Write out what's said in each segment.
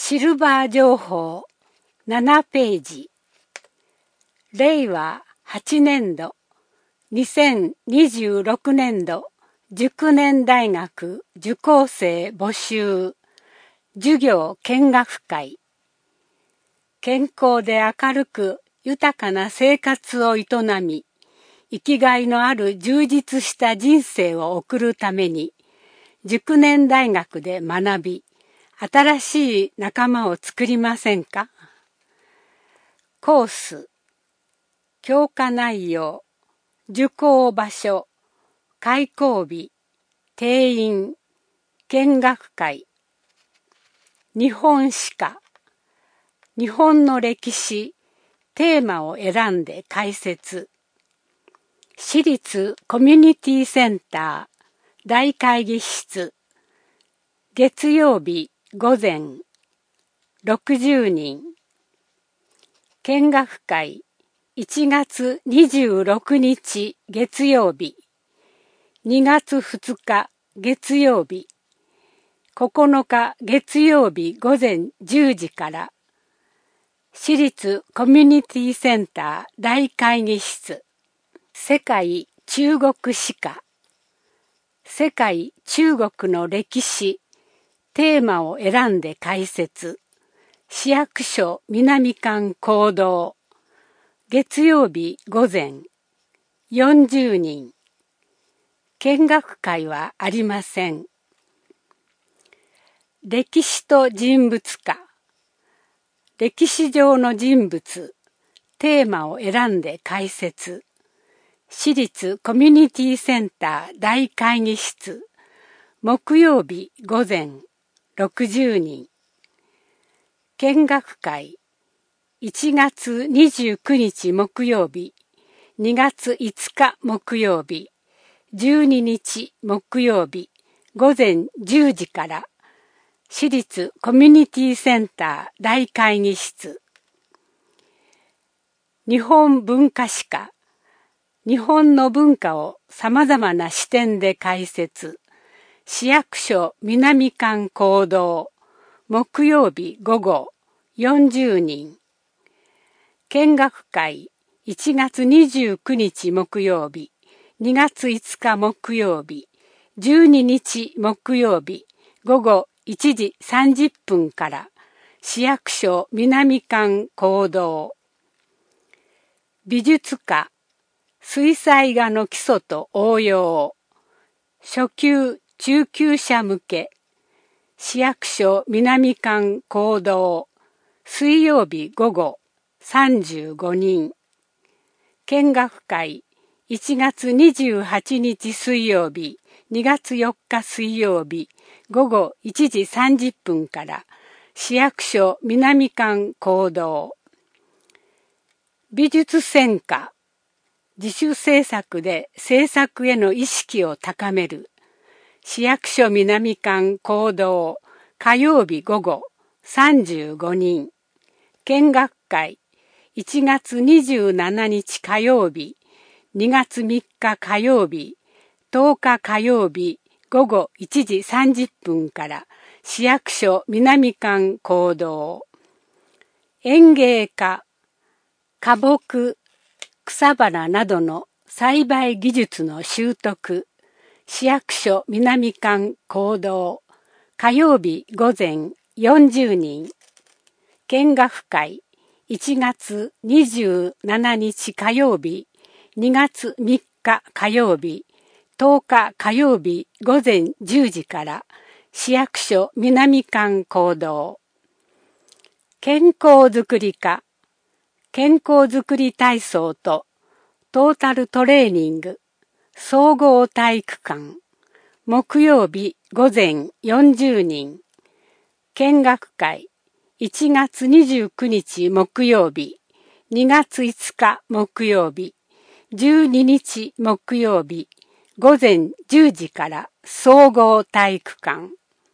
シルバー情報7ページ。令和8年度2026年度塾年大学受講生募集授業見学会。健康で明るく豊かな生活を営み、生きがいのある充実した人生を送るために、塾年大学で学び、新しい仲間を作りませんか？コース、教科内容、受講場所、開講日、定員、見学会。日本史家、日本の歴史、テーマを選んで解説。私立コミュニティセンター大会議室。月曜日午前60人。見学会1月26日月曜日。2月2日月曜日。9日月曜日午前10時から。私立コミュニティセンター大会議室。世界中国史家。世界中国の歴史。テーマを選んで解説。市役所南館講堂。月曜日午前。40人。見学会はありません。歴史と人物家。歴史上の人物。テーマを選んで解説。私立コミュニティセンター大会議室。木曜日午前。60人。見学会1月29日木曜日、2月5日木曜日、12日木曜日午前10時から私立コミュニティセンター大会議室。日本文化史家、日本の文化をさまざまな視点で解説。市役所南館講堂、木曜日午後40人。見学会1月29日木曜日、2月5日木曜日、12日木曜日午後1時30分から市役所南館講堂。美術家、水彩画の基礎と応用。初級中級者向け、市役所南館講堂、水曜日午後35人。見学会1月28日水曜日、2月4日水曜日午後1時30分から市役所南館講堂。美術専科、自主制作で制作への意識を高める。市役所南館講堂、火曜日午後35人。見学会1月27日火曜日、2月3日火曜日、10日火曜日午後1時30分から市役所南館講堂。園芸家、花木、草花などの栽培技術の習得。市役所南館講堂、火曜日午前40人。見学会1月27日火曜日、2月3日火曜日、10日火曜日午前10時から市役所南館講堂。健康づくり課、健康づくり体操とトータルトレーニング。総合体育館。木曜日午前40人。見学会1月29日木曜日、2月5日木曜日、12日木曜日午前10時から総合体育館。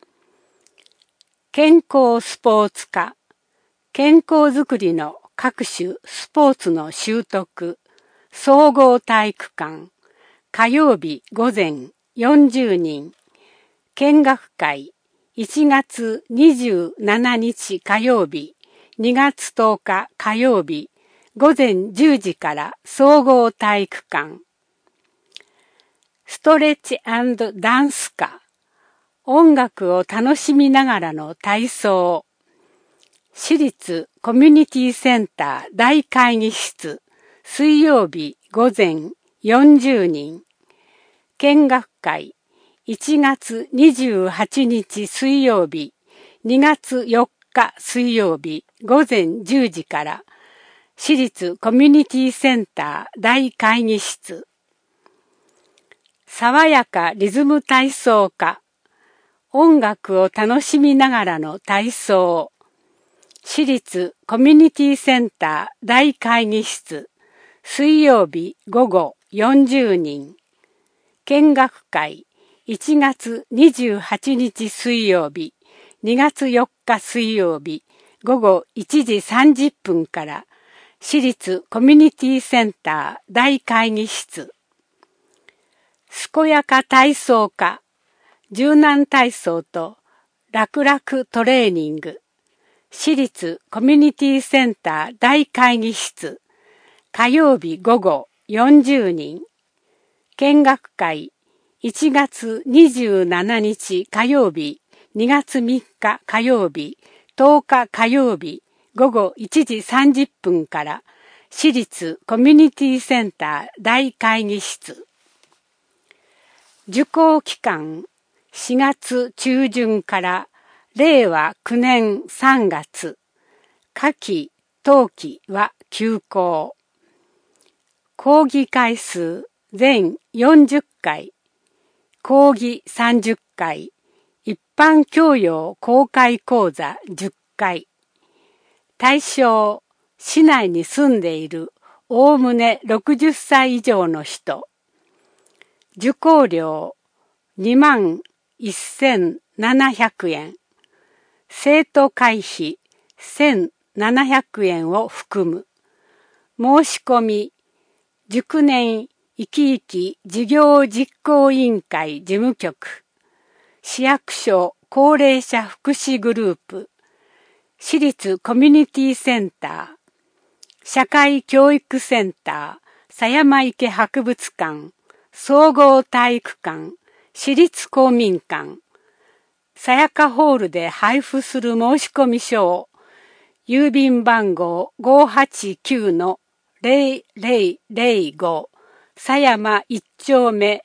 健康スポーツ科。健康づくりの各種スポーツの習得。総合体育館。火曜日午前40人。見学会 1月27日火曜日、2月10日火曜日、午前10時から総合体育館。ストレッチ&ダンス科。音楽を楽しみながらの体操。私立コミュニティセンター大会議室。水曜日午前40人。見学会。1月28日水曜日、2月4日水曜日午前10時から、私立コミュニティセンター大会議室。爽やかリズム体操科。音楽を楽しみながらの体操。私立コミュニティセンター大会議室。水曜日午後40人。見学会。1月28日水曜日、2月4日水曜日、午後1時30分から、私立コミュニティセンター大会議室。健やか体操科。柔軟体操と楽々トレーニング。私立コミュニティセンター大会議室。火曜日午後40人。見学会。1月27日火曜日、2月3日火曜日、10日火曜日、午後1時30分から、私立コミュニティセンター大会議室。受講期間、4月中旬から令和9年3月、夏季、冬季は休講。講義回数全40回、講義30回、一般教養公開講座10回。対象、市内に住んでいるおおむね60歳以上の人。受講料21,700円。生徒会費1,700円を含む。申し込み、熟年生き生き事業実行委員会事務局、市役所高齢者福祉グループ、私立コミュニティセンター、社会教育センター、狭山池博物館、総合体育館、私立公民館、さやかホールで配布する申込書を、郵便番号 589-0005、狭山1丁目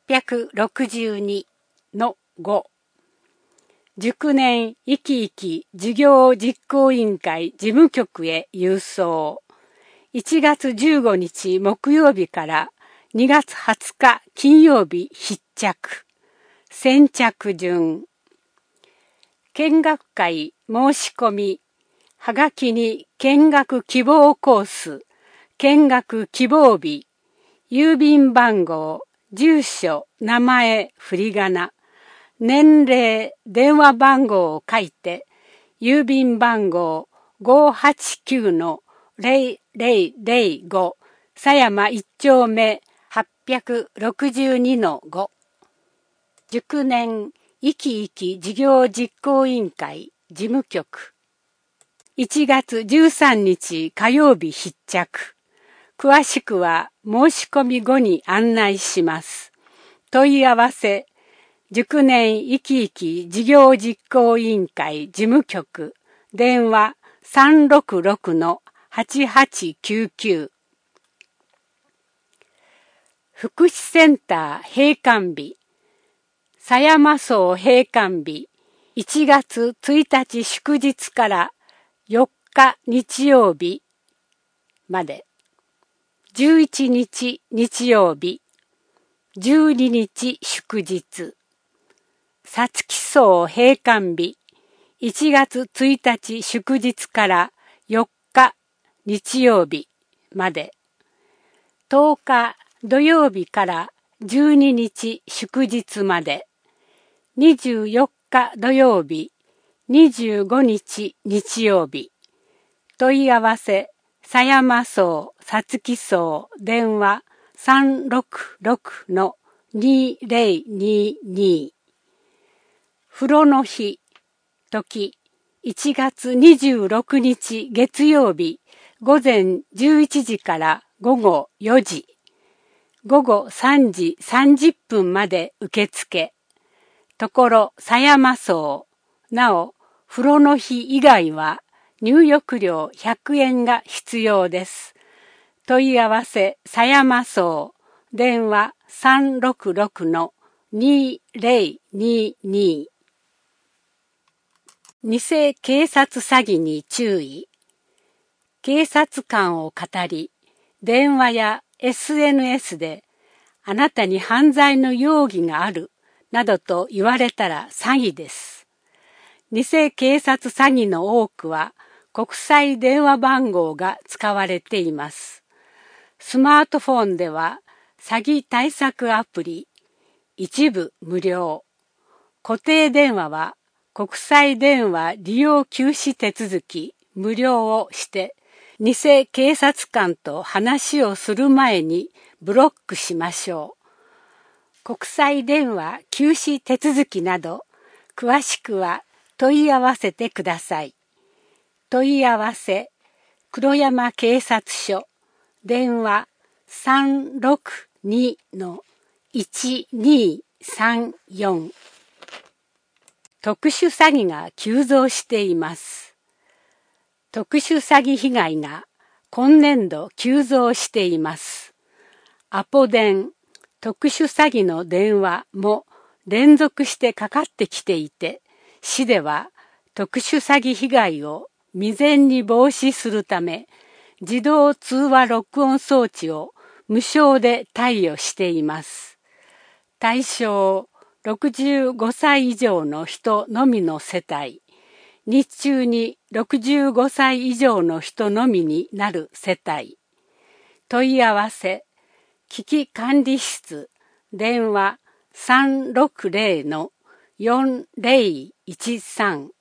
862-5。熟年生き生き事業実行委員会事務局へ郵送。1月15日木曜日から2月20日金曜日必着。先着順。見学会申し込み。はがきに見学希望コース、見学希望日、郵便番号、住所、名前、振り仮名、年齢、電話番号を書いて、郵便番号 589-0005、狭山1丁目862-5。熟年生き生き事業実行委員会事務局。1月13日火曜日必着。詳しくは申し込み後に案内します。問い合わせ、熟年生き生き事業実行委員会事務局、電話 366-8899。福祉センター閉館日、狭山荘閉館日、1月1日祝日から4日日曜日まで。11日日曜日、12日祝日。さつき荘閉館日、1月1日祝日から4日日曜日まで。10日土曜日から12日祝日まで。24日土曜日、25日日曜日。問い合わせ、狭山荘、さつき荘、電話 366-2022。 風呂の日、時、1月26日月曜日、午前11時から午後4時、午後3時30分まで受付。ところ狭山荘。なお、風呂の日以外は入浴料100円が必要です。問い合わせ狭山荘。電話366-2022。偽警察詐欺に注意。警察官を語り、電話や SNS であなたに犯罪の容疑があるなどと言われたら詐欺です。偽警察詐欺の多くは国際電話番号が使われています。スマートフォンでは詐欺対策アプリ、一部無料。固定電話は国際電話利用休止手続き無料をして、偽警察官と話をする前にブロックしましょう。国際電話休止手続きなど、詳しくは問い合わせてください。問い合わせ、黒山警察署、電話362-1234。特殊詐欺が急増しています。特殊詐欺被害が今年度急増しています。アポ電、特殊詐欺の電話も連続してかかってきていて、市では特殊詐欺被害を未然に防止するため、自動通話録音装置を無償で貸与しています。対象65歳以上の人のみの世帯、日中に65歳以上の人のみになる世帯。問い合わせ、危機管理室、電話360-4013。